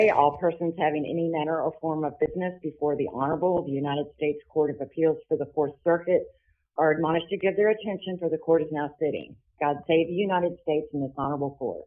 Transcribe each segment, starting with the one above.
All persons having any manner or form of business before the Honorable the United States Court of Appeals for the Fourth Circuit are admonished to give their attention, for the court is now sitting. God save the United States and this honorable court.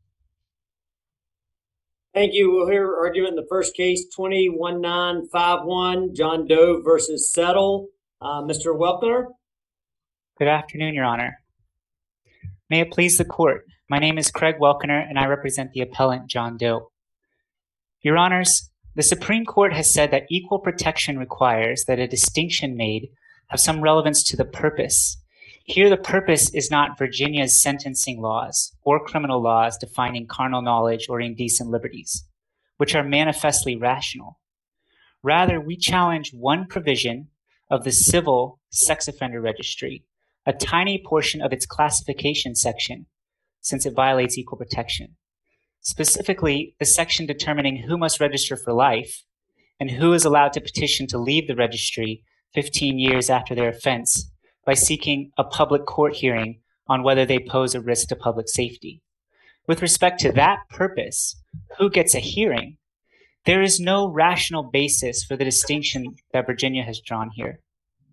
Thank you. We'll hear argument in the first case, 20-1951, John Doe versus Settle. Mr. Welkener. Good afternoon, Your Honor. May it please the court. My name is Craig Welkener, and I represent the appellant, John Doe. Your Honors, the Supreme Court has said that equal protection requires that a distinction made have some relevance to the purpose. Here, the purpose is not Virginia's sentencing laws or criminal laws defining carnal knowledge or indecent liberties, which are manifestly rational. Rather, we challenge one provision of the Civil Sex Offender Registry, a tiny portion of its classification section, since it violates equal protection. Specifically, the section determining who must register for life and who is allowed to petition to leave the registry 15 years after their offense by seeking a public court hearing on whether they pose a risk to public safety. With respect to that purpose, who gets a hearing, there is no rational basis for the distinction that Virginia has drawn here.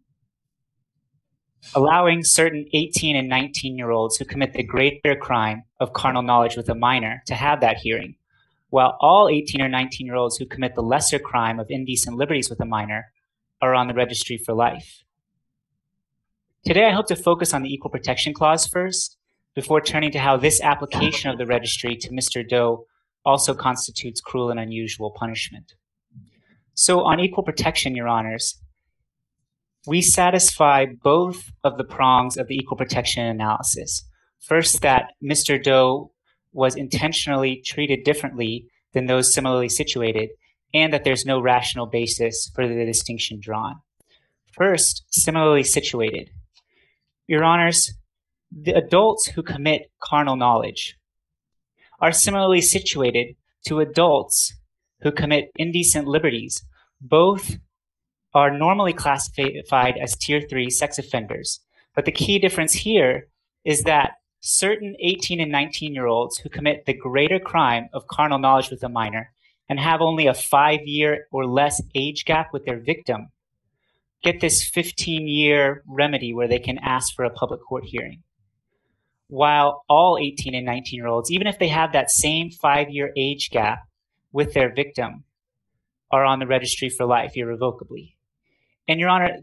Allowing certain 18 and 19-year-olds who commit the greater crime of carnal knowledge with a minor to have that hearing, while all 18 or 19-year-olds who commit the lesser crime of indecent liberties with a minor are on the registry for life. Today, I hope to focus on the Equal Protection Clause first, before turning to how this application of the registry to Mr. Doe also constitutes cruel and unusual punishment. So on equal protection, Your Honors, we satisfy both of the prongs of the equal protection analysis. First, that Mr. Doe was intentionally treated differently than those similarly situated, and that there's no rational basis for the distinction drawn. First, similarly situated. Your Honors, the adults who commit carnal knowledge are similarly situated to adults who commit indecent liberties. Both are normally classified as Tier 3 sex offenders. But the key difference here is that certain 18 and 19-year-olds who commit the greater crime of carnal knowledge with a minor and have only a 5-year or less age gap with their victim get this 15-year remedy where they can ask for a public court hearing. While all 18 and 19-year-olds, even if they have that same 5-year age gap with their victim, are on the registry for life irrevocably. And Your Honor,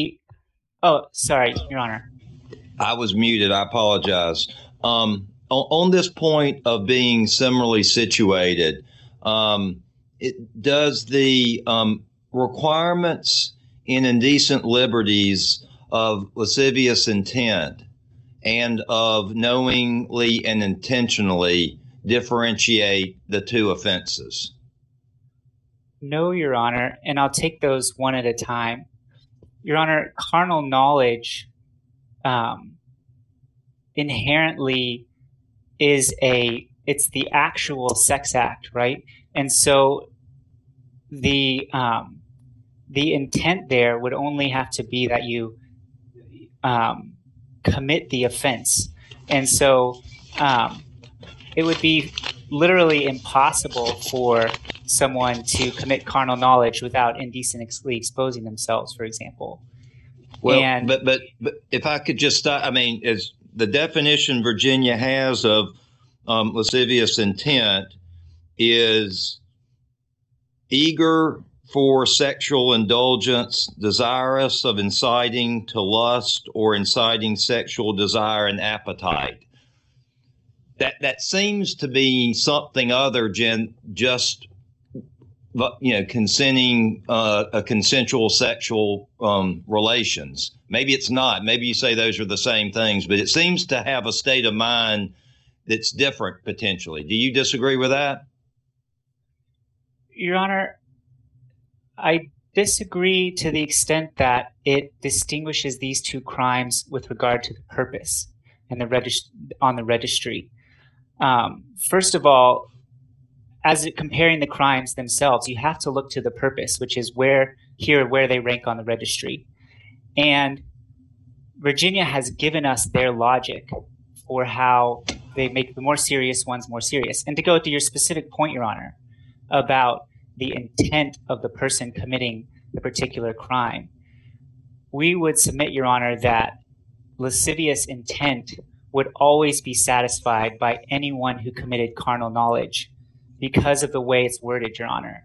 Your Honor. I was muted. I apologize. On this point of being similarly situated, does the requirements in indecent liberties of lascivious intent and of knowingly and intentionally differentiate the two offenses? No, Your Honor, and I'll take those one at a time. Your Honor, carnal knowledge inherently it's the actual sex act, right? And so the intent there would only have to be that you commit the offense. And so it would be literally impossible for someone to commit carnal knowledge without indecently exposing themselves, for example. Well, but if I could just start, I mean, is the definition Virginia has of lascivious intent is eager for sexual indulgence, desirous of inciting to lust or inciting sexual desire and appetite. That seems to be something other than just consenting a consensual sexual relations. Maybe it's not. Maybe you say those are the same things, but it seems to have a state of mind that's different potentially. Do you disagree with that? Your Honor, I disagree to the extent that it distinguishes these two crimes with regard to the purpose and on the registry. First of all, as comparing the crimes themselves, you have to look to the purpose, which is where they rank on the registry. And Virginia has given us their logic for how they make the more serious ones more serious. And to go to your specific point, Your Honor, about the intent of the person committing the particular crime. We would submit, Your Honor, that lascivious intent would always be satisfied by anyone who committed carnal knowledge because of the way it's worded, Your Honor.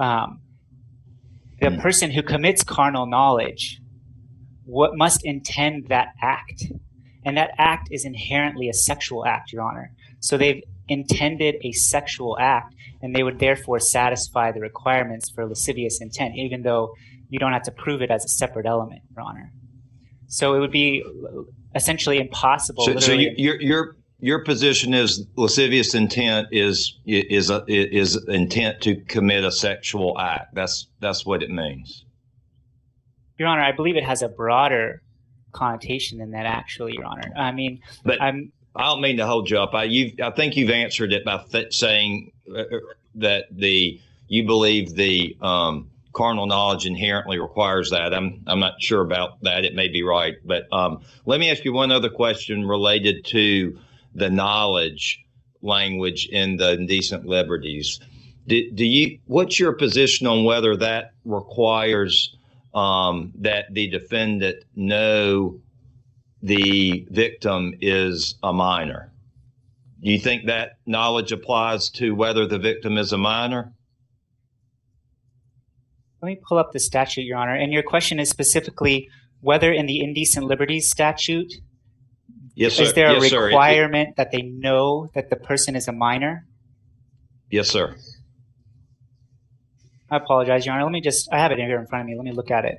The person who commits carnal knowledge must intend that act. And that act is inherently a sexual act, Your Honor. So they've intended a sexual act, and they would therefore satisfy the requirements for lascivious intent, even though you don't have to prove it as a separate element, Your Honor. So it would be essentially impossible. So your position is lascivious intent is intent to commit a sexual act. That's what it means. Your Honor, I believe it has a broader connotation than that, actually, Your Honor. I mean, but I don't mean to hold you up. I think you've answered it by saying that you believe the carnal knowledge inherently requires that. I'm not sure about that. It may be right, but let me ask you one other question related to the knowledge language in the indecent liberties. What's your position on whether that requires that the defendant know the victim is a minor? Do you think that knowledge applies to whether the victim is a minor? Let me pull up the statute, Your Honor. And your question is specifically whether in the indecent liberties statute, yes, sir. Is there a requirement that they know that the person is a minor? Yes, sir. I apologize, Your Honor. I have it here in front of me. Let me look at it.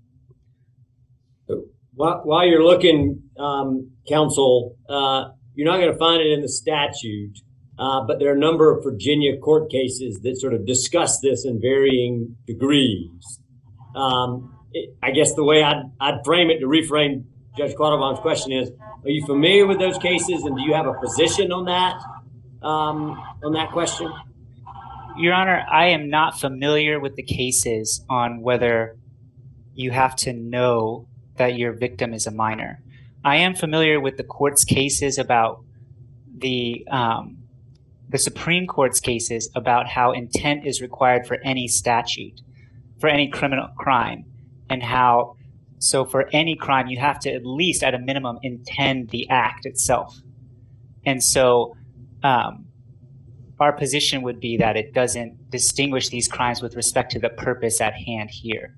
While you're looking, counsel, you're not going to find it in the statute, but there are a number of Virginia court cases that sort of discuss this in varying degrees. I guess the way I'd frame it to reframe Judge Quattlebaum's question is, are you familiar with those cases, and do you have a position on that question? Your Honor, I am not familiar with the cases on whether you have to know that your victim is a minor. I am familiar with the court's cases about the Supreme Court's cases about how intent is required for any statute, for any criminal crime, and how, so for any crime, you have to at least at a minimum intend the act itself. And so our position would be that it doesn't distinguish these crimes with respect to the purpose at hand here.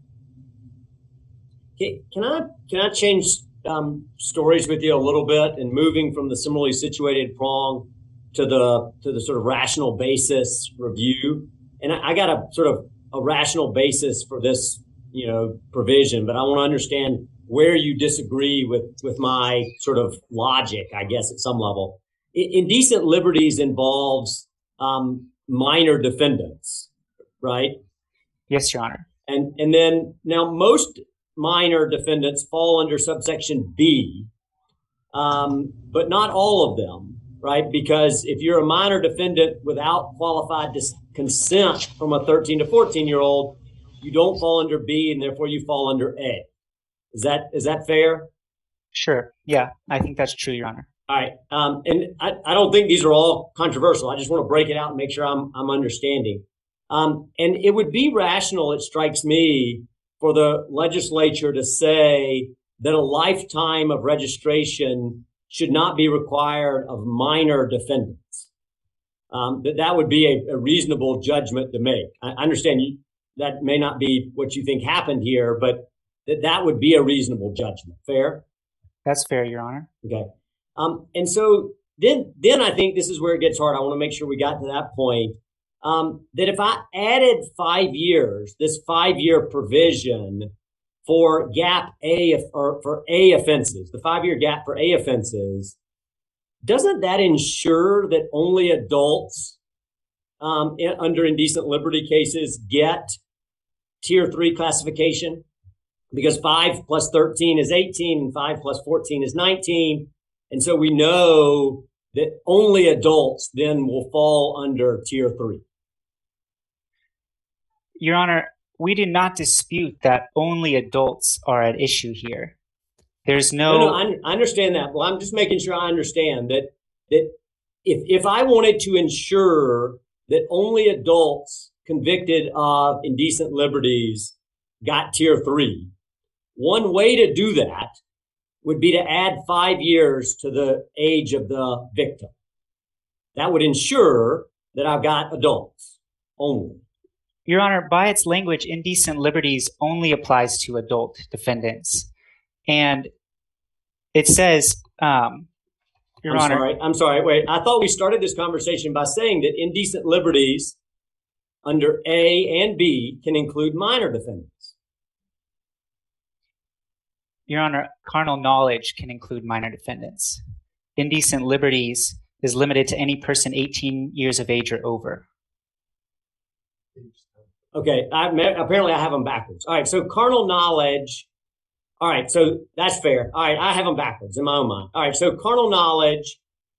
Can I change stories with you a little bit, and moving from the similarly situated prong to the sort of rational basis review? And I got a sort of a rational basis for this, provision, but I want to understand where you disagree with my sort of logic, I guess, at some level. Indecent liberties involves minor defendants, right? Yes, Your Honor. And then now most minor defendants fall under subsection B, but not all of them, right? Because if you're a minor defendant without qualified consent from a 13 to 14-year-old, you don't fall under B, and therefore you fall under A. Is that fair? Sure. Yeah, I think that's true, Your Honor. All right. And I don't think these are all controversial. I just want to break it out and make sure I'm understanding. And it would be rational, it strikes me, for the legislature to say that a lifetime of registration should not be required of minor defendants. That would be a reasonable judgment to make. I understand that may not be what you think happened here, but that would be a reasonable judgment. Fair? That's fair, Your Honor. Okay. And so then I think this is where it gets hard. I want to make sure we got to that point. That if I added 5 years, this 5-year provision for gap A, or for A offenses, the 5-year gap for A offenses, doesn't that ensure that only adults under indecent liberty cases get Tier 3 classification? Because 5 plus 13 is 18 and 5 plus 14 is 19. And so we know that only adults then will fall under Tier 3. Your Honor, we do not dispute that only adults are at issue here. There's no... I understand that. Well, I'm just making sure I understand that if I wanted to ensure that only adults convicted of indecent liberties got tier 3, one way to do that would be to add 5 years to the age of the victim. That would ensure that I've got adults only. Your Honor, by its language, indecent liberties only applies to adult defendants. And it says, Your Honor. I'm sorry. Wait, I thought we started this conversation by saying that indecent liberties under A and B can include minor defendants. Your Honor, carnal knowledge can include minor defendants. Indecent liberties is limited to any person 18 years of age or over. Okay, apparently I have them backwards. All right, so carnal knowledge. All right, so that's fair. All right, I have them backwards in my own mind. All right, so carnal knowledge.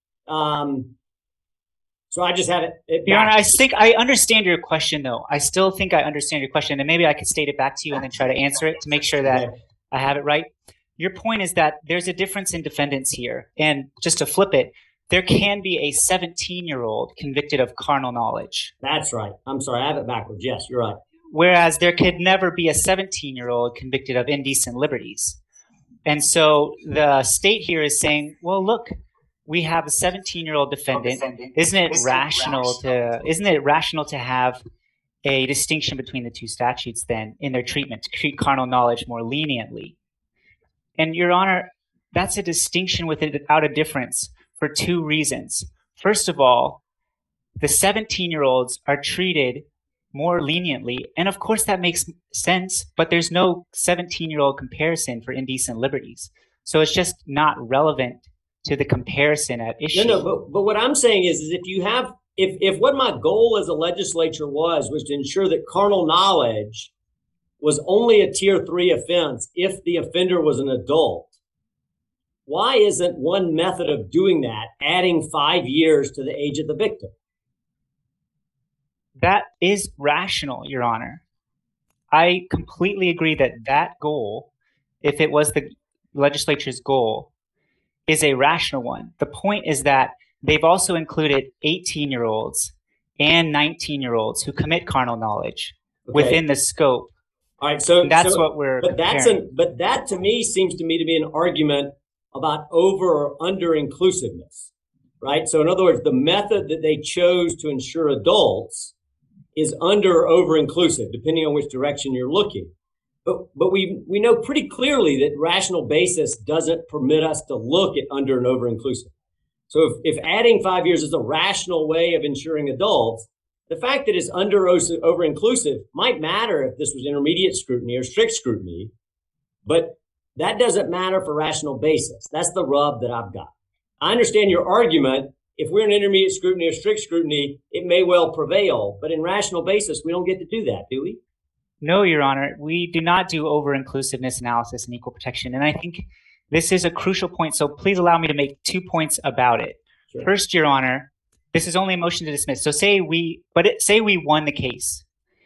So I just have it Your Honor, I think I understand your question, though. I still think I understand your question, and maybe I could state it back to you and then try to answer it to make sure that I have it right. Your point is that there's a difference in defendants here. And just to flip it, there can be a 17-year-old convicted of carnal knowledge. That's right. I'm sorry, I have it backwards. Yes, you're right. Whereas there could never be a 17-year-old convicted of indecent liberties. And so the state here is saying, well, look, we have a 17-year-old defendant. Isn't it rational to have a distinction between the two statutes then in their treatment, to treat carnal knowledge more leniently? And Your Honor, that's a distinction without a difference for two reasons. First of all, the 17-year-olds are treated more leniently. And of course that makes sense, but there's no 17-year-old comparison for indecent liberties. So it's just not relevant to the comparison at issue. No, but what I'm saying is if you have, if what my goal as a legislature was to ensure that carnal knowledge was only a tier 3 offense if the offender was an adult, why isn't one method of doing that adding 5 years to the age of the victim? That is rational, Your Honor. I completely agree that that goal, if it was the legislature's goal, is a rational one. The point is that they've also included 18-year-olds and 19-year-olds who commit carnal knowledge within the scope. All right, so that's what we're comparing. But that to me seems to be an argument about over or under inclusiveness, right? So in other words, the method that they chose to ensure adults is under or over inclusive, depending on which direction you're looking. But we know pretty clearly that rational basis doesn't permit us to look at under and over inclusive. So if adding 5 years is a rational way of ensuring adults, the fact that it's under or over inclusive might matter if this was intermediate scrutiny or strict scrutiny, but that doesn't matter for rational basis. That's the rub that I've got. I understand your argument. If we're in intermediate scrutiny or strict scrutiny, it may well prevail, but in rational basis, we don't get to do that, do we? No, Your Honor, we do not do over-inclusiveness analysis in equal protection. And I think this is a crucial point, so please allow me to make 2 points about it. Sure. First, Your Honor, this is only a motion to dismiss. So say we won the case.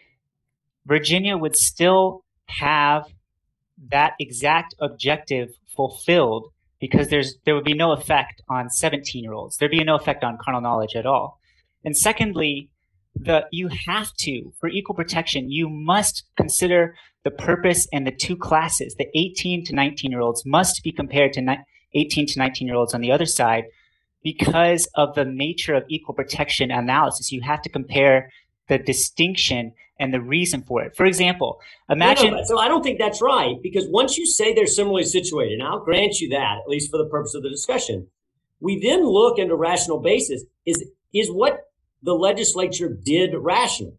Virginia would still have that exact objective fulfilled because there would be no effect on 17-year-olds. There'd be no effect on carnal knowledge at all. And secondly, you have to, for equal protection, you must consider the purpose and the two classes. The 18 to 19-year-olds must be compared to 18 to 19-year-olds on the other side because of the nature of equal protection analysis. You have to compare the distinction and the reason for it. For example, imagine... No, so I don't think that's right, because once you say they're similarly situated, and I'll grant you that, at least for the purpose of the discussion, we then look into rational basis. Is what the legislature did rational,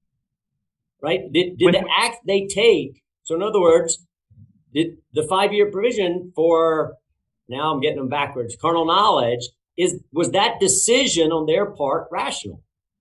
right? Did the act they take, so in other words, did the 5-year provision for, now I'm getting them backwards, carnal knowledge, was that decision on their part rational?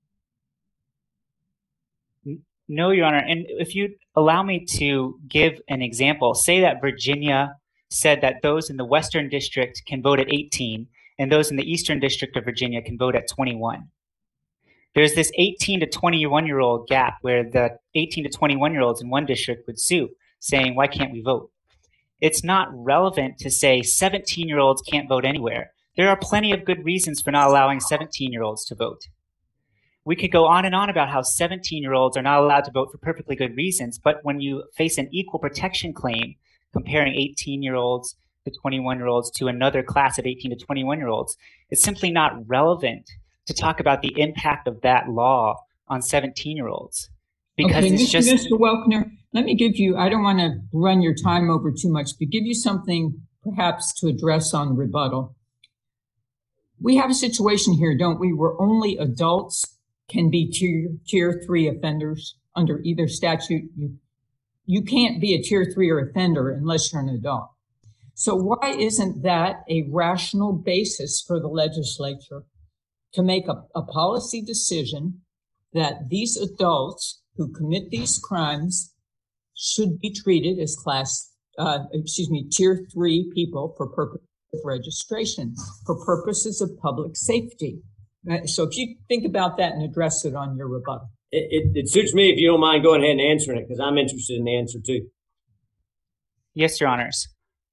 No, Your Honor. And if you allow me to give an example, say that Virginia said that those in the Western District can vote at 18 and those in the Eastern District of Virginia can vote at 21. There's this 18 to 21-year-old gap where the 18 to 21-year-olds in one district would sue, saying, why can't we vote? It's not relevant to say 17-year-olds can't vote anywhere. There are plenty of good reasons for not allowing 17-year-olds to vote. we could go on and on about how 17-year-olds are not allowed to vote for perfectly good reasons. But when you face an equal protection claim comparing 18-year-olds to 21-year-olds to another class of 18 to 21-year-olds, it's simply not relevant to talk about the impact of that law on 17-year-olds. Because okay, it's just... Mr. Welkner, let me give you, I don't want to run your time over too much, but give you something perhaps to address on rebuttal. We have a situation here, don't we, where only adults can be tier 3 offenders under either statute. You can't be a tier 3 offender unless you're an adult. So why isn't that a rational basis for the legislature to make a policy decision that these adults who commit these crimes should be treated as tier 3 people for purpose of registration, for purposes of public safety? So if you think about that and address it on your rebuttal. It suits me if you don't mind going ahead and answering it, because I'm interested in the answer too. Yes, Your Honors.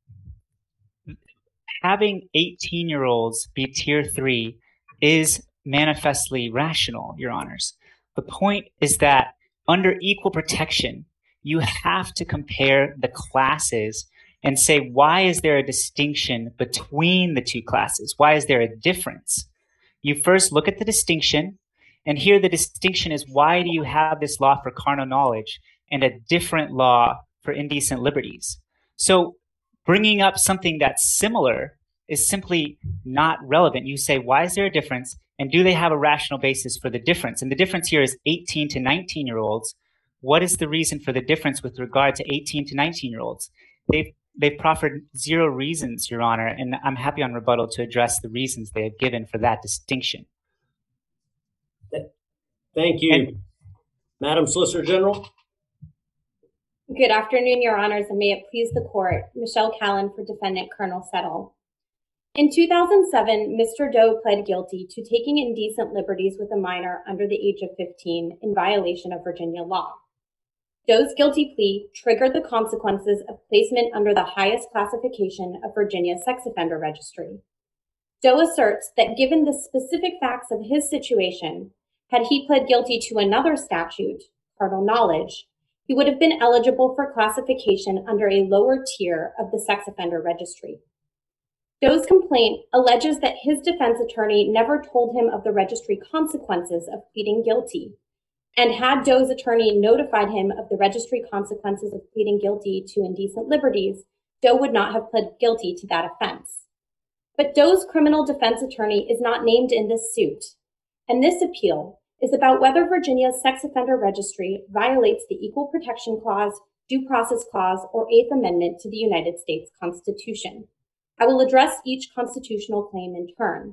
Having 18-year-olds be tier 3 is manifestly rational, Your Honors. The point is that under equal protection, you have to compare the classes and say, why is there a distinction between the two classes? Why is there a difference? You first look at the distinction, and here the distinction is, why do you have this law for carnal knowledge and a different law for indecent liberties? So bringing up something that's similar is simply not relevant. You say, why is there a difference? And do they have a rational basis for the difference? And the difference here is 18 to 19-year-olds. What is the reason for the difference with regard to 18 to 19-year-olds? They've proffered 0 reasons, Your Honor, and I'm happy on rebuttal to address the reasons they have given for that distinction. Thank you. Madam Solicitor General. Good afternoon, Your Honors, and may it please the Court. Michelle Callan for Defendant Colonel Settle. In 2007, Mr. Doe pled guilty to taking indecent liberties with a minor under the age of 15 in violation of Virginia law. Doe's guilty plea triggered the consequences of placement under the highest classification of Virginia's sex offender registry. Doe asserts that given the specific facts of his situation, had he pled guilty to another statute, carnal knowledge, he would have been eligible for classification under a lower tier of the sex offender registry. Doe's complaint alleges that his defense attorney never told him of the registry consequences of pleading guilty, and had Doe's attorney notified him of the registry consequences of pleading guilty to indecent liberties, Doe would not have pled guilty to that offense. But Doe's criminal defense attorney is not named in this suit, and this appeal is about whether Virginia's sex offender registry violates the Equal Protection Clause, Due Process Clause, or 8th Amendment to the United States Constitution. I will address each constitutional claim in turn.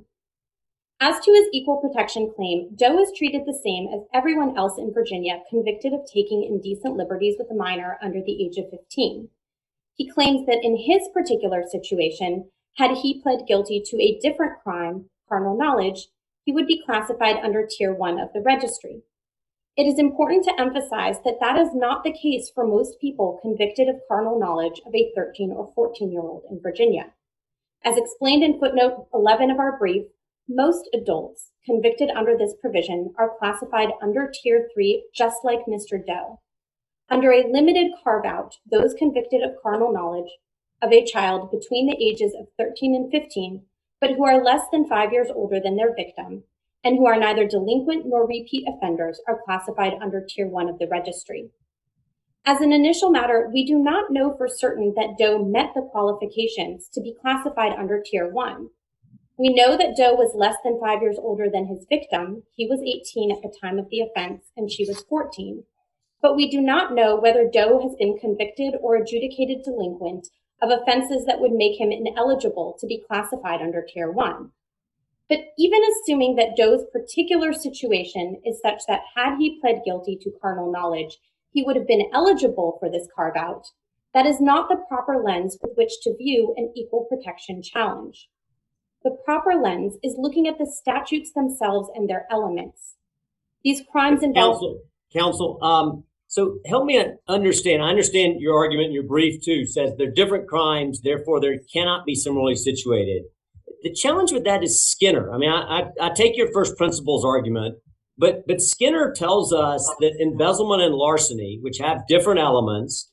As to his equal protection claim, Doe is treated the same as everyone else in Virginia convicted of taking indecent liberties with a minor under the age of 15. He claims that in his particular situation, had he pled guilty to a different crime, carnal knowledge, he would be classified under Tier 1 of the registry. It is important to emphasize that that is not the case for most people convicted of carnal knowledge of a 13 or 14-year-old in Virginia. As explained in footnote 11 of our brief, most adults convicted under this provision are classified under Tier 3, just like Mr. Doe. Under a limited carve-out, those convicted of carnal knowledge of a child between the ages of 13 and 15, but who are less than 5 years older than their victim, and who are neither delinquent nor repeat offenders, are classified under Tier 1 of the registry. As an initial matter, we do not know for certain that Doe met the qualifications to be classified under Tier 1. We know that Doe was less than 5 years older than his victim. He was 18 at the time of the offense, and she was 14. But we do not know whether Doe has been convicted or adjudicated delinquent of offenses that would make him ineligible to be classified under Tier 1. But even assuming that Doe's particular situation is such that had he pled guilty to carnal knowledge, he would have been eligible for this carve-out, that is not the proper lens with which to view an equal protection challenge. The proper lens is looking at the statutes themselves and their elements. These crimes involve... Counsel, so help me understand. I understand your argument in your brief, too, says they're different crimes, therefore they cannot be similarly situated. The challenge with that is Skinner. I mean, I take your first principles argument, But Skinner tells us that embezzlement and larceny, which have different elements,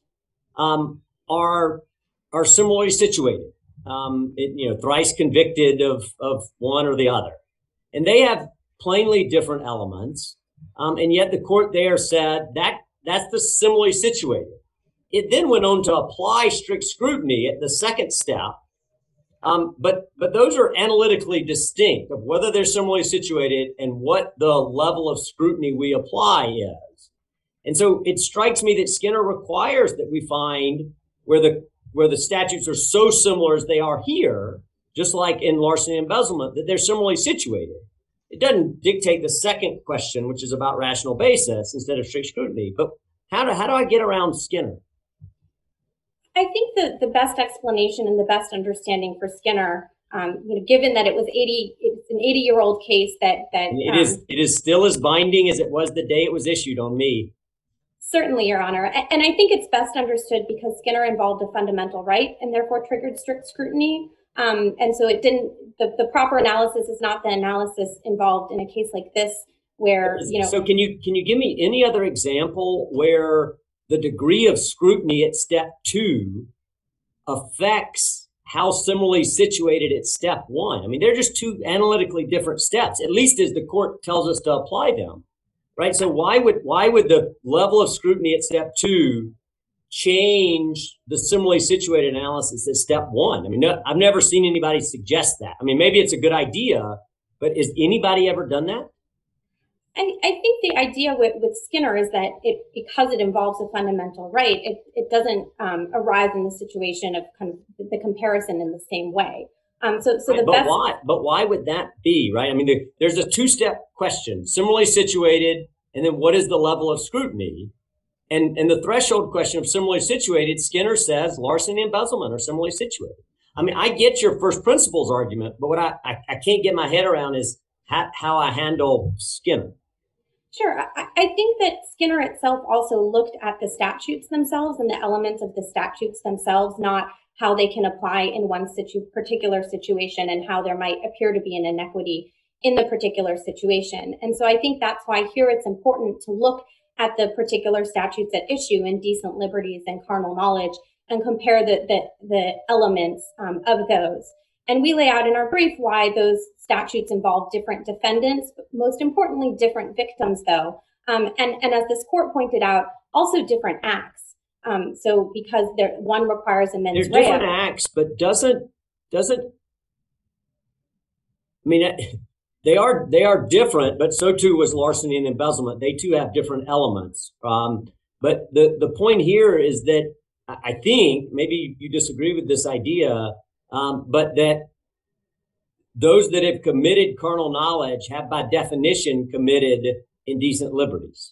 are similarly situated. Thrice convicted of one or the other, and they have plainly different elements. And yet the court there said that that's the similarly situated. It then went on to apply strict scrutiny at the second step. But those are analytically distinct of whether they're similarly situated and what the level of scrutiny we apply is. And so it strikes me that Skinner requires that we find where the statutes are so similar as they are here, just like in larceny and embezzlement, that they're similarly situated. It doesn't dictate the second question, which is about rational basis instead of strict scrutiny. But how do I get around Skinner? I think that the best explanation and the best understanding for Skinner, given that it's an 80-year-old case that it is still as binding as it was the day it was issued on me. Certainly, Your Honor. And I think it's best understood because Skinner involved a fundamental right and therefore triggered strict scrutiny. And so it didn't, the proper analysis is not the analysis involved in a case like this where, So can you give me any other example where the degree of scrutiny at step 2 affects how similarly situated at step 1? I mean, they're just two analytically different steps, at least as the court tells us to apply them, right? So why would the level of scrutiny at step 2 change the similarly situated analysis at step 1? I mean, no, I've never seen anybody suggest that. I mean, maybe it's a good idea, but has anybody ever done that? I think the idea with Skinner is that because it involves a fundamental right, it doesn't arise in the situation of kind of the comparison in the same way. But why would that be, right? I mean, there's a 2-step question: similarly situated, and then what is the level of scrutiny? And the threshold question of similarly situated, Skinner says larceny and embezzlement are similarly situated. I mean, I get your first principles argument, but what I can't get my head around is how I handle Skinner. Sure. I think that Skinner itself also looked at the statutes themselves and the elements of the statutes themselves, not how they can apply in one particular situation and how there might appear to be an inequity in the particular situation. And so I think that's why here it's important to look at the particular statutes at issue, indecent liberties and carnal knowledge, and compare the elements of those. And we lay out in our brief why those statutes involve different defendants, but most importantly, different victims, though. And as this court pointed out, also different acts. So because one requires a mens rea. They're different acts, but doesn't. I mean, they are different, but so too was larceny and embezzlement. They too have different elements. But the point here is that I think maybe you disagree with this idea. But that those that have committed carnal knowledge have by definition committed indecent liberties.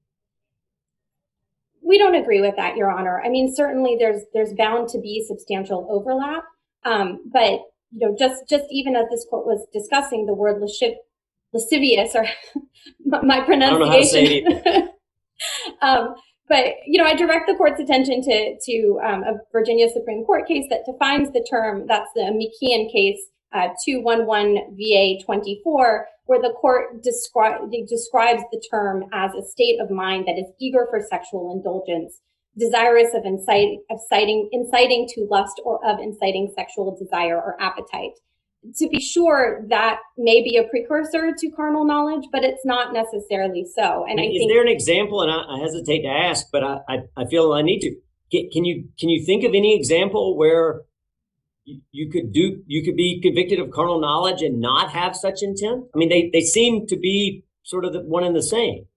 We don't agree with that, Your Honor. I mean, certainly there's bound to be substantial overlap. But just even as this court was discussing the word lascivious, or my pronunciation. I don't know how to say it either. But, I direct the court's attention to a Virginia Supreme Court case that defines the term. That's the McKeon case, 211 VA 24, where the court describes the term as a state of mind that is eager for sexual indulgence, desirous of inciting to lust or of inciting sexual desire or appetite. To be sure, that may be a precursor to carnal knowledge, but it's not necessarily so. And is there an example? And I hesitate to ask, but I feel I need to. Can you think of any example where you could be convicted of carnal knowledge and not have such intent? I mean, they seem to be sort of the one and the same.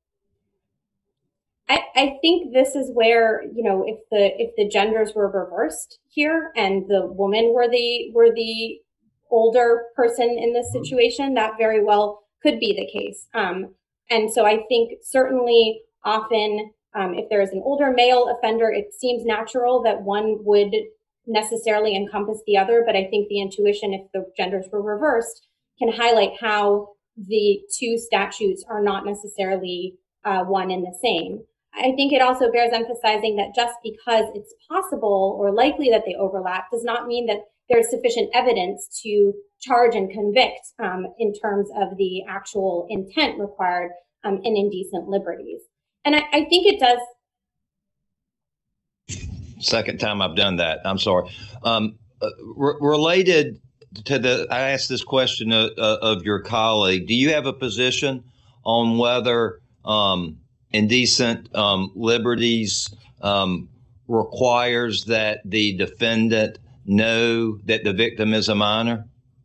I think this is where, if the genders were reversed here and the woman were the older person in this situation, that very well could be the case. And so I think certainly often if there is an older male offender, it seems natural that one would necessarily encompass the other. But I think the intuition, if the genders were reversed, can highlight how the two statutes are not necessarily one and the same. I think it also bears emphasizing that just because it's possible or likely that they overlap does not mean that there's sufficient evidence to charge and convict in terms of the actual intent required and indecent liberties. And I think it does. Second time I've done that. I'm sorry. Related to I asked this question of your colleague. Do you have a position on whether indecent liberties requires that the defendant know that the victim is a minor?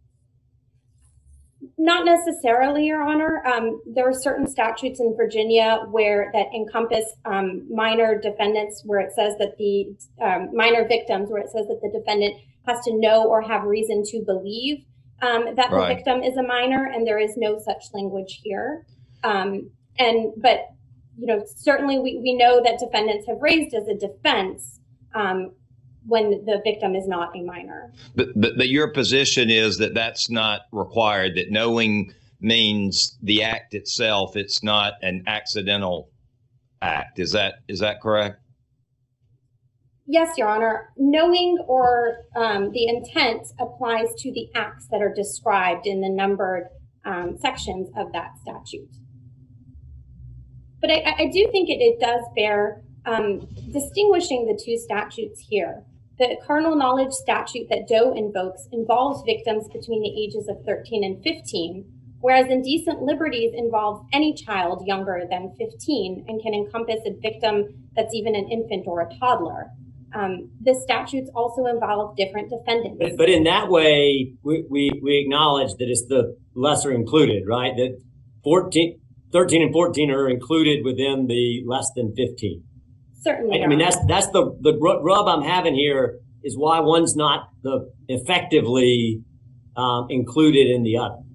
Not necessarily, Your Honor. There are certain statutes in Virginia that encompass minor defendants, where it says that the minor victims, where it says that the defendant has to know or have reason to believe that the victim is a minor, and there is no such language here. But certainly we know that defendants have raised as a defense when the victim is not a minor. But your position is that that's not required, that knowing means the act itself, it's not an accidental act. Is that correct? Yes, Your Honor. Knowing or the intent applies to the acts that are described in the numbered sections of that statute. But I do think it does bear distinguishing the two statutes here. The carnal knowledge statute that Doe invokes involves victims between the ages of 13 and 15, whereas indecent liberties involves any child younger than 15 and can encompass a victim that's even an infant or a toddler. The statutes also involve different defendants. But in that way, we acknowledge that it's the lesser included, right? That 13 and 14 are included within the less than 15. Certainly. I mean, that's the rub I'm having here is why one's not effectively included in the other.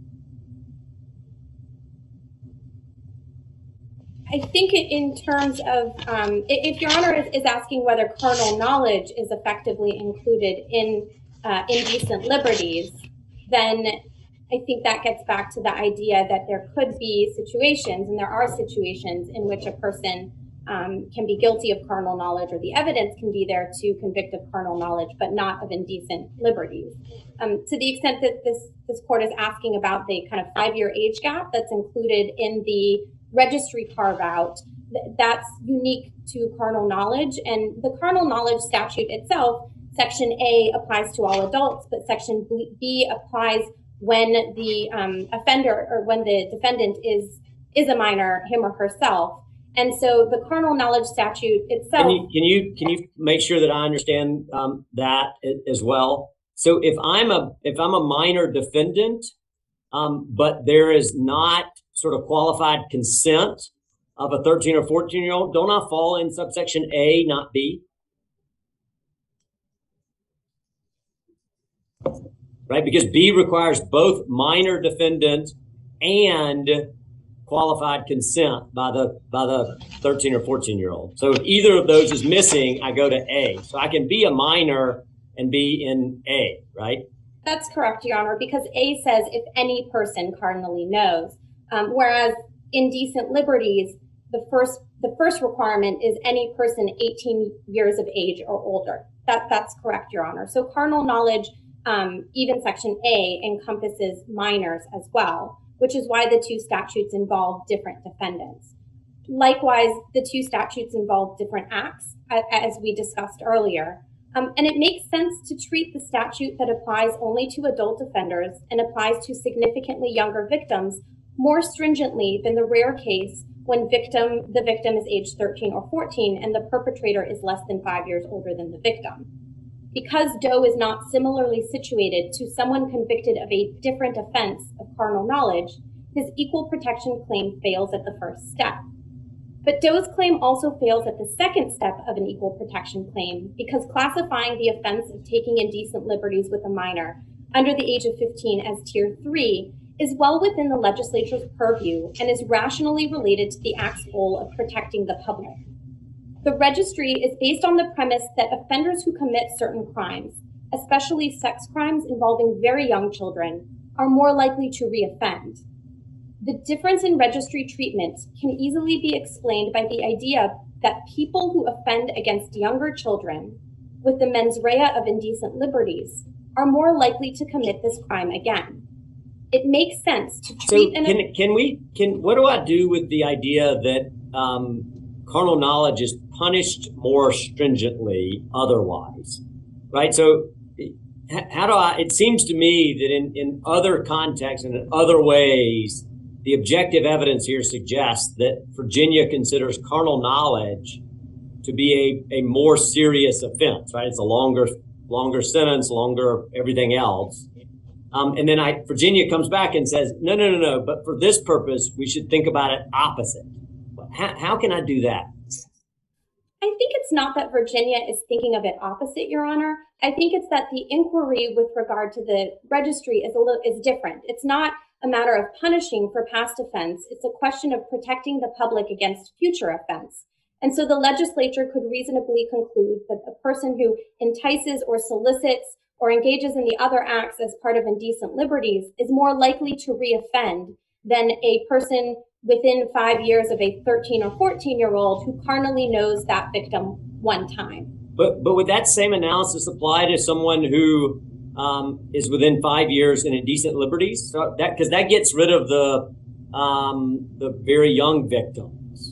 I think in terms of, if Your Honor is asking whether carnal knowledge is effectively included in indecent liberties, then I think that gets back to the idea that there could be situations, and there are situations in which a person can be guilty of carnal knowledge, or the evidence can be there to convict of carnal knowledge, but not of indecent liberties. To the extent that this court is asking about the kind of 5-year age gap that's included in the registry carve-out, that's unique to carnal knowledge. And the carnal knowledge statute itself, Section A applies to all adults, but Section B applies when the offender or when the defendant is a minor, him or herself. And so the carnal knowledge statute itself. Can you make sure that I understand that as well? So if I'm a minor defendant, but there is not sort of qualified consent of a 13 or 14-year-old, don't I fall in subsection A, not B? Right, because B requires both minor defendant and qualified consent by the 13 or 14-year-old. So if either of those is missing, I go to A. So I can be a minor and be in A, right? That's correct, Your Honor, because A says if any person carnally knows, whereas indecent liberties, the first requirement is any person 18 years of age or older. That's correct, Your Honor. So carnal knowledge, even Section A, encompasses minors as well, which is why the two statutes involve different defendants. Likewise, the two statutes involve different acts, as we discussed earlier. And it makes sense to treat the statute that applies only to adult offenders and applies to significantly younger victims more stringently than the rare case when the victim is age 13 or 14 and the perpetrator is less than 5 years older than the victim. Because Doe is not similarly situated to someone convicted of a different offense of carnal knowledge, his equal protection claim fails at the first step. But Doe's claim also fails at the second step of an equal protection claim because classifying the offense of taking indecent liberties with a minor under the age of 15 as Tier 3 is well within the legislature's purview and is rationally related to the Act's goal of protecting the public. The registry is based on the premise that offenders who commit certain crimes, especially sex crimes involving very young children, are more likely to reoffend. The difference in registry treatment can easily be explained by the idea that people who offend against younger children with the mens rea of indecent liberties are more likely to commit this crime again. it makes sense to treat. What do I do with the idea that carnal knowledge is punished more stringently otherwise, right? So it seems to me that in other contexts and in other ways, the objective evidence here suggests that Virginia considers carnal knowledge to be a more serious offense, right? It's a longer sentence, longer everything else. And then Virginia comes back and says, no, but for this purpose, we should think about it opposite. How can I do that? I think it's not that Virginia is thinking of it opposite, Your Honor. I think it's that the inquiry with regard to the registry is different. It's not a matter of punishing for past offense. It's a question of protecting the public against future offense. And so the legislature could reasonably conclude that a person who entices or solicits or engages in the other acts as part of indecent liberties is more likely to reoffend than a person within 5 years of a 13 or 14-year-old who carnally knows that victim one time. But would that same analysis apply to someone who is within 5 years in indecent liberties? So because that gets rid of the very young victims.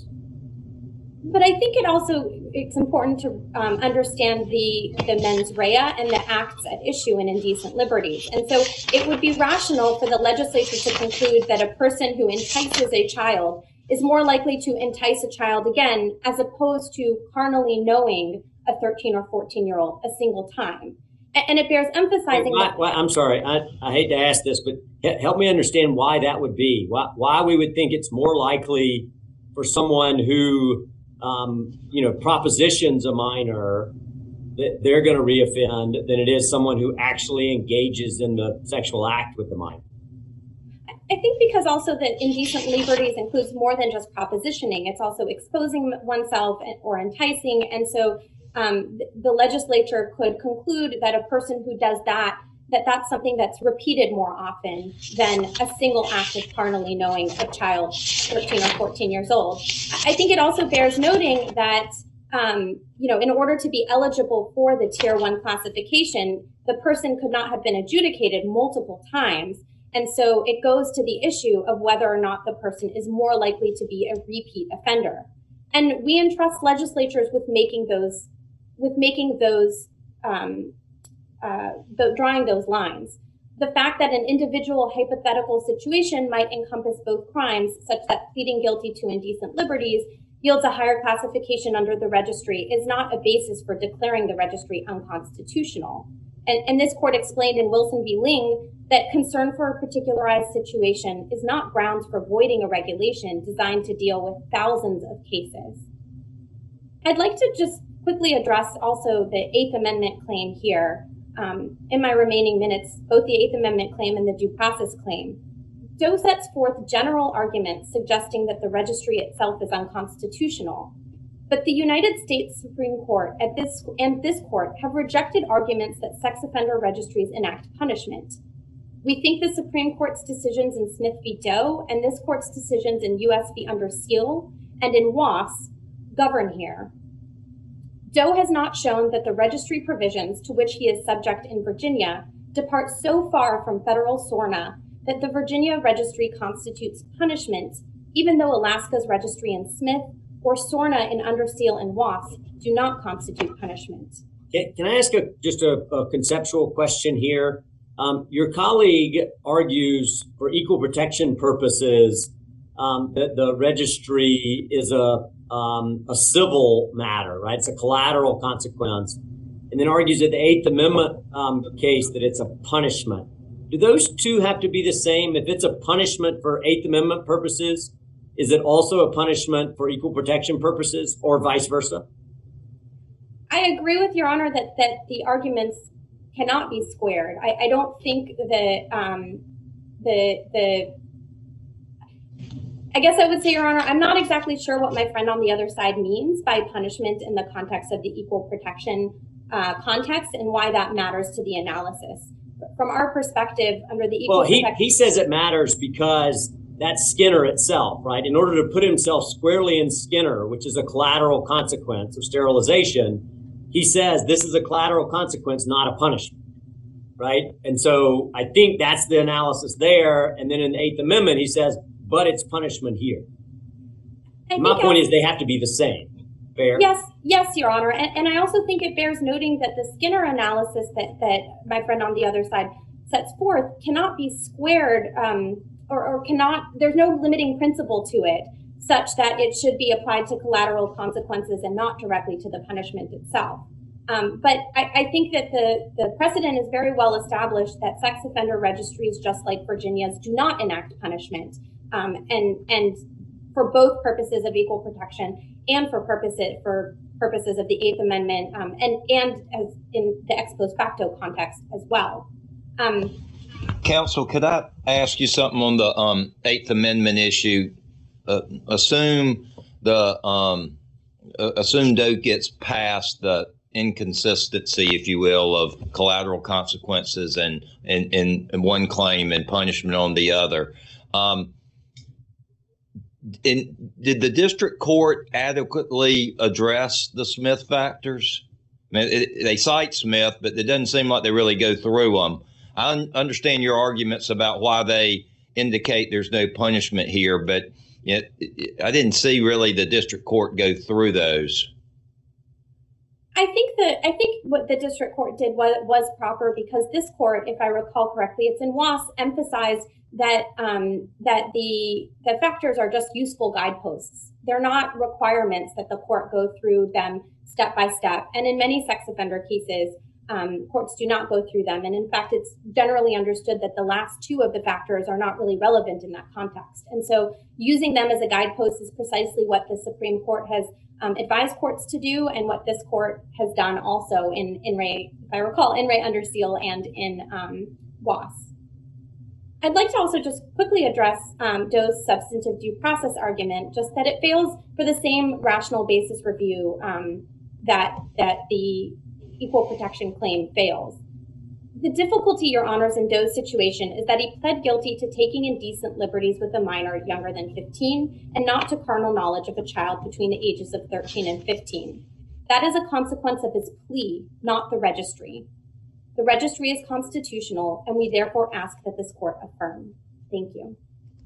But I think it's important to understand the mens rea and the acts at issue in indecent liberties. And so it would be rational for the legislature to conclude that a person who entices a child is more likely to entice a child again, as opposed to carnally knowing a 13 or 14-year-old a single time. And it bears emphasizing I'm sorry, I hate to ask this, but help me understand why that would be. Why we would think it's more likely for someone who propositions a minor that they're going to reoffend than it is someone who actually engages in the sexual act with the minor. I think because also that indecent liberties includes more than just propositioning. It's also exposing oneself or enticing. And so the legislature could conclude that a person who does that's something that's repeated more often than a single act of carnally knowing a child 13 or 14 years old. I think it also bears noting that, in order to be eligible for the Tier 1 classification, the person could not have been adjudicated multiple times. And so it goes to the issue of whether or not the person is more likely to be a repeat offender. And we entrust legislatures with drawing those lines. The fact that an individual hypothetical situation might encompass both crimes, such that pleading guilty to indecent liberties yields a higher classification under the registry, is not a basis for declaring the registry unconstitutional. And this court explained in Wilson v. Ling that concern for a particularized situation is not grounds for voiding a regulation designed to deal with thousands of cases. I'd like to just quickly address also the Eighth Amendment claim here. In my remaining minutes, both the Eighth Amendment claim and the due process claim. Doe sets forth general arguments suggesting that the registry itself is unconstitutional. But the United States Supreme Court and this court have rejected arguments that sex offender registries enact punishment. We think the Supreme Court's decisions in Smith v. Doe and this court's decisions in U.S. v. Under Seal and in Was govern here. Doe has not shown that the registry provisions to which he is subject in Virginia depart so far from federal SORNA that the Virginia registry constitutes punishment, even though Alaska's registry in Smith or SORNA in Under Seal and Was do not constitute punishment. Can I ask just a conceptual question here? Your colleague argues for equal protection purposes that the registry is a civil matter, right? It's a collateral consequence, and then argues that the Eighth Amendment case that it's a punishment. Do those two have to be the same? If it's a punishment for Eighth Amendment purposes, is it also a punishment for equal protection purposes, or vice versa? I agree with Your Honor that the arguments cannot be squared. I don't think that I guess I would say, Your Honor, I'm not exactly sure what my friend on the other side means by punishment in the context of the equal protection context and why that matters to the analysis. From our perspective, under the equal protection... he says it matters because that's Skinner itself, right? In order to put himself squarely in Skinner, which is a collateral consequence of sterilization, he says this is a collateral consequence, not a punishment. right? And so I think that's the analysis there. And then in the Eighth Amendment, he says, but it's punishment here. My point is they have to be the same. Fair? Yes, Your Honor. And I also think it bears noting that the Skinner analysis that my friend on the other side sets forth cannot be squared or cannot, there's no limiting principle to it such that it should be applied to collateral consequences and not directly to the punishment itself. But I think that the precedent is very well established that sex offender registries, just like Virginia's, do not enact punishment. And for both purposes of equal protection and for purposes of the Eighth Amendment, and as in the ex post facto context as well. Counsel, could I ask you something on the Eighth Amendment issue? Assume Doe gets past the inconsistency, if you will, of collateral consequences and in one claim and punishment on the other. Did the district court adequately address the Smith factors? I mean, they cite Smith, but it doesn't seem like they really go through them. I understand your arguments about why they indicate there's no punishment here, but I didn't see really the district court go through those. I think what the district court did was proper because this court, if I recall correctly, it's in Was, emphasized that the factors are just useful guideposts. They're not requirements that the court go through them step by step. And in many sex offender cases, courts do not go through them. And in fact, it's generally understood that the last two of the factors are not really relevant in that context. And so using them as a guidepost is precisely what the Supreme Court has advised courts to do and what this court has done also in Ray, if I recall, in Ray under seal and in Was. I'd like to also just quickly address Doe's substantive due process argument, just that it fails for the same rational basis review that the equal protection claim fails. The difficulty, Your Honors, in Doe's situation is that he pled guilty to taking indecent liberties with a minor younger than 15 and not to carnal knowledge of a child between the ages of 13 and 15. That is a consequence of his plea, not the registry. The registry is constitutional, and we therefore ask that this court affirm. Thank you.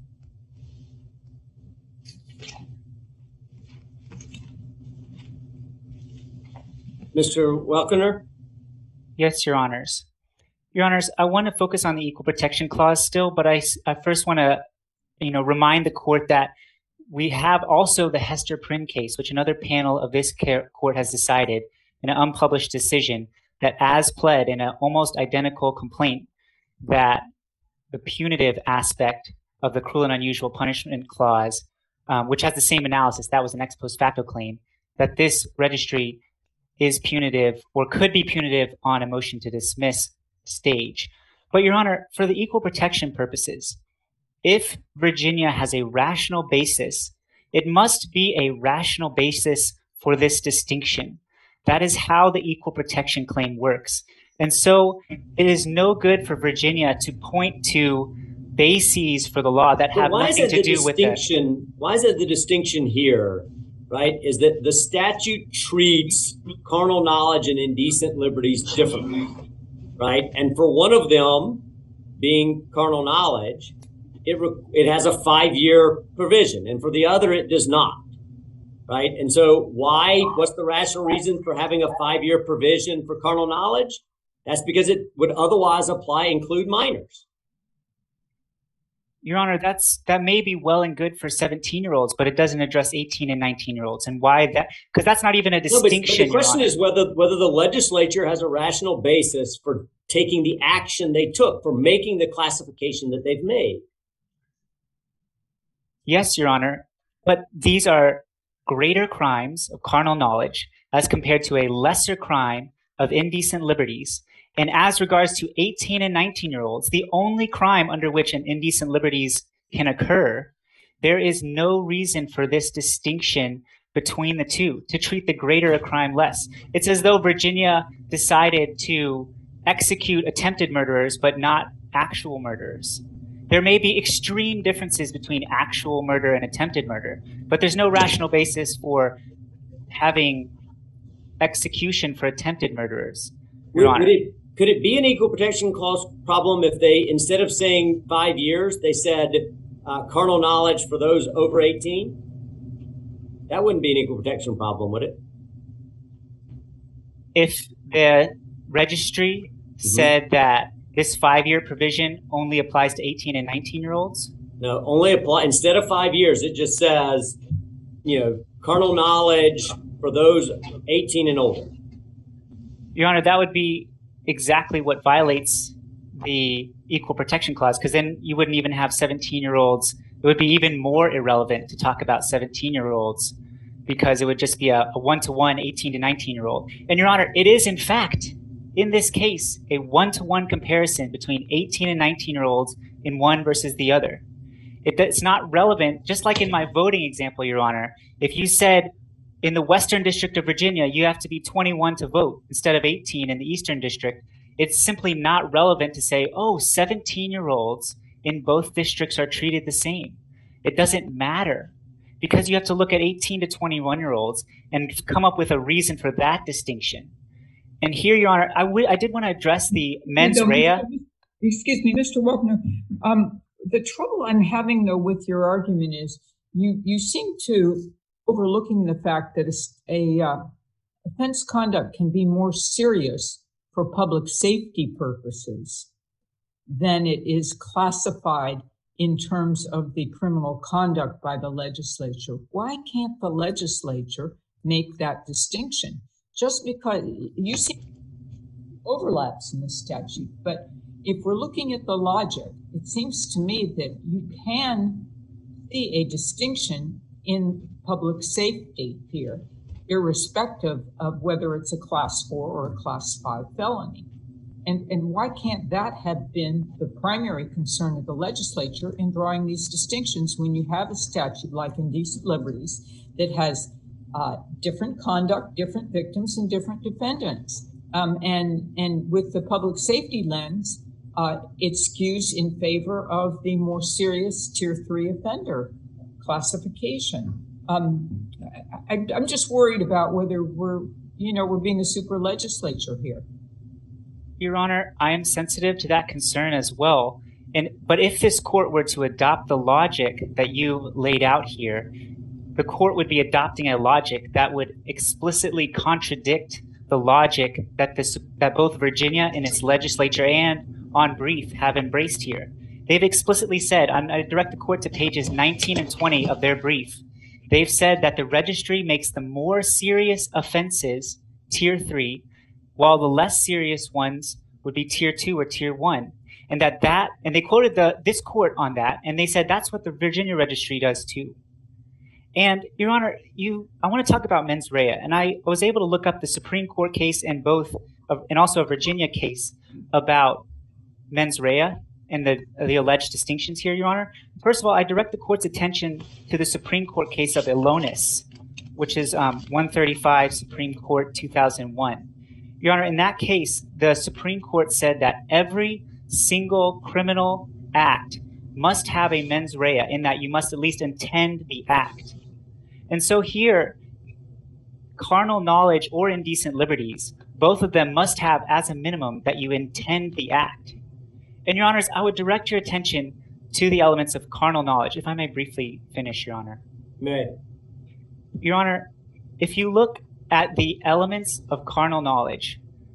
Mr. Welkener? Yes, Your Honors. Your Honors, I want to focus on the Equal Protection Clause still, but I first want to, remind the court that we have also the Hester Prynne case, which another panel of this court has decided in an unpublished decision that as pled in an almost identical complaint that the punitive aspect of the Cruel and Unusual Punishment Clause, which has the same analysis, that was an ex post facto claim, that this registry is punitive or could be punitive on a motion to dismiss stage. But Your Honor, for the equal protection purposes, if Virginia has a rational basis, it must be a rational basis for this distinction. That is how the equal protection claim works. And so it is no good for Virginia to point to bases for the law that have nothing to do with that. Why is it the distinction here, right, is that the statute treats carnal knowledge and indecent liberties differently, right? And for one of them, being carnal knowledge, it has a 5-year provision, and for the other, it does not. Right. And so what's the rational reason for having a 5-year provision for carnal knowledge? That's because it would otherwise include minors. Your Honor, that may be well and good for 17-year-olds, but it doesn't address 18 and 19-year-olds. And why that? Because that's not even a distinction. No, but the question is whether the legislature has a rational basis for taking the action they took, for making the classification that they've made. Yes, Your Honor, but these are greater crimes of carnal knowledge as compared to a lesser crime of indecent liberties. And as regards to 18 and 19-year-olds, the only crime under which an indecent liberties can occur, there is no reason for this distinction between the two, to treat the greater a crime less. It's as though Virginia decided to execute attempted murderers, but not actual murderers. There may be extreme differences between actual murder and attempted murder, but there's no rational basis for having execution for attempted murderers. Could it be an equal protection clause problem if they, instead of saying 5 years, they said carnal knowledge for those over 18? That wouldn't be an equal protection problem, would it? If the registry said that this 5-year provision only applies to 18 and 19-year-olds? No, only apply, instead of 5 years, it just says, carnal knowledge for those 18 and older. Your Honor, that would be exactly what violates the equal protection clause, because then you wouldn't even have 17-year-olds. It would be even more irrelevant to talk about 17-year-olds because it would just be a one-to-one 18 to 19-year-old. And Your Honor, it is in fact, in this case, a one-to-one comparison between 18 and 19-year-olds in one versus the other. It's not relevant, just like in my voting example, Your Honor. If you said in the Western District of Virginia, you have to be 21 to vote instead of 18 in the Eastern District, it's simply not relevant to say, 17-year-olds in both districts are treated the same. It doesn't matter because you have to look at 18 to 21-year-olds and come up with a reason for that distinction. And here, Your Honor, I did want to address the mens rea. Excuse me, Mr. Welkner. The trouble I'm having, though, with your argument is you seem to overlooking the fact that offense conduct can be more serious for public safety purposes than it is classified in terms of the criminal conduct by the legislature. Why can't the legislature make that distinction? Just because you see overlaps in the statute, but if we're looking at the logic, it seems to me that you can see a distinction in public safety here, irrespective of whether it's a class 4 or a class 5 felony. And why can't that have been the primary concern of the legislature in drawing these distinctions when you have a statute like Indecent Liberties that has different conduct, different victims, and different defendants? And with the public safety lens, it skews in favor of the more serious Tier 3 offender classification. I'm just worried about whether we're being a super legislature here. Your Honor, I am sensitive to that concern as well. But if this court were to adopt the logic that you laid out here, the court would be adopting a logic that would explicitly contradict the logic that both Virginia in its legislature and on brief have embraced here. They've explicitly said, I direct the court to pages 19 and 20 of their brief. They've said that the registry makes the more serious offenses Tier 3, while the less serious ones would be Tier 2 or Tier 1. And and they quoted this court on that, and they said that's what the Virginia registry does too. And Your Honor, I want to talk about mens rea, and I was able to look up the Supreme Court case and also a Virginia case about mens rea and the alleged distinctions here, Your Honor. First of all, I direct the court's attention to the Supreme Court case of Elonis, which is 135 Supreme Court 2001. Your Honor, in that case, the Supreme Court said that every single criminal act must have a mens rea in that you must at least intend the act. And so here, carnal knowledge or indecent liberties, both of them must have as a minimum that you intend the act. And Your Honors, I would direct your attention to the elements of carnal knowledge, if I may briefly finish, Your Honor. May. Your Honor, if you look at the elements of carnal knowledge,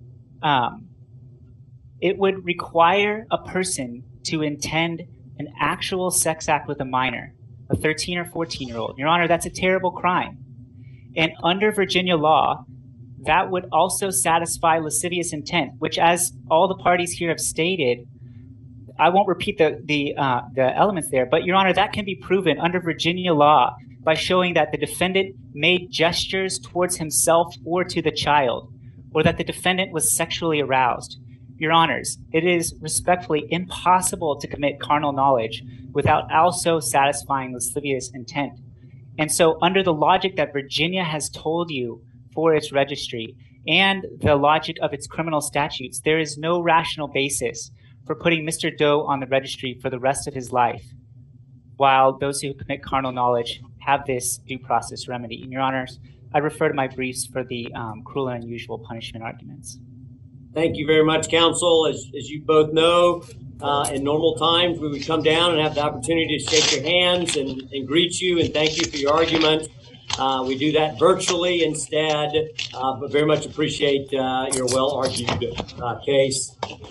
it would require a person to intend an actual sex act with a minor, a 13 or 14-year-old. Your Honor, that's a terrible crime. And under Virginia law, that would also satisfy lascivious intent, which, as all the parties here have stated, I won't repeat the elements there, but Your Honor, that can be proven under Virginia law by showing that the defendant made gestures towards himself or to the child, or that the defendant was sexually aroused. Your Honors, it is respectfully impossible to commit carnal knowledge without also satisfying lascivious intent. And so under the logic that Virginia has told you for its registry and the logic of its criminal statutes, there is no rational basis for putting Mr. Doe on the registry for the rest of his life, while those who commit carnal knowledge have this due process remedy. And Your Honors, I refer to my briefs for the cruel and unusual punishment arguments. Thank you very much, counsel. As you both know, in normal times, we would come down and have the opportunity to shake your hands and greet you and thank you for your argument. We do that virtually instead, but very much appreciate your well-argued case.